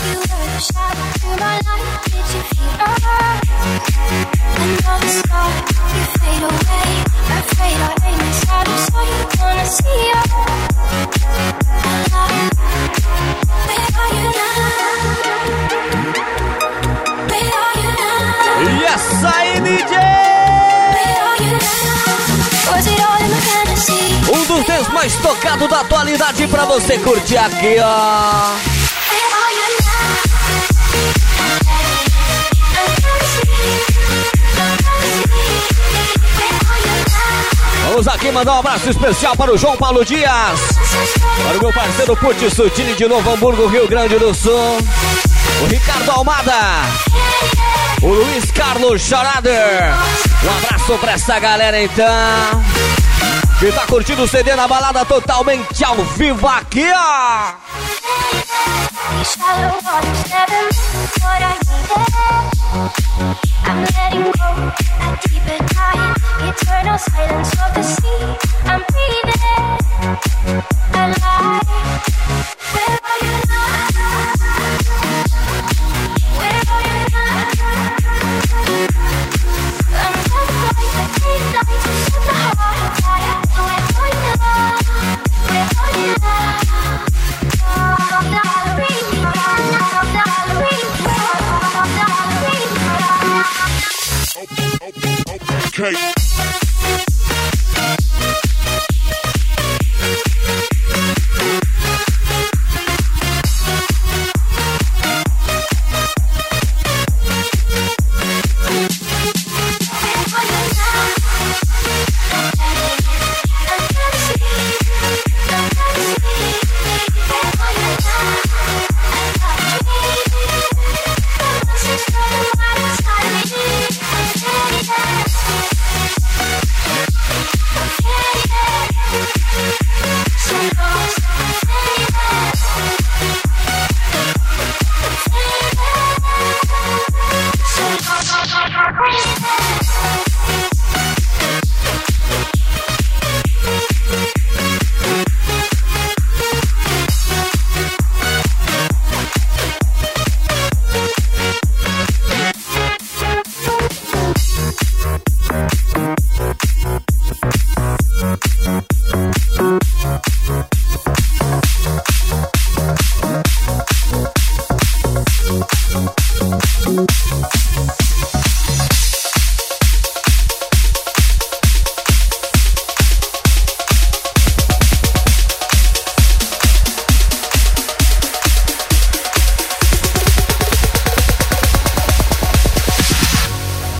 You were the shadow to my light. Did you feel alright? Another star, you fade away. Afraid our aim is out of sight. Wanna see you alive. Where are you now? Where are you now? E essa aí, DJ! Um dos 10 mais tocados da atualidade pra você curtir aqui, ó. Vamos aqui mandar um abraço especial para o João Paulo Dias, para o meu parceiro Putz Sutini de Novo Hamburgo, Rio Grande do Sul, o Ricardo Almada, o Luiz Carlos Schrader. Um abraço pra essa galera então, que tá curtindo o CD na balada totalmente ao vivo aqui, ó. I'm letting go, a deeper dive, eternal silence of the sea. I'm breathing alive. Where are you now? Where are you now? I'm just like the daylight to set the heart on fire. Where are you now? Where are you now? Okay.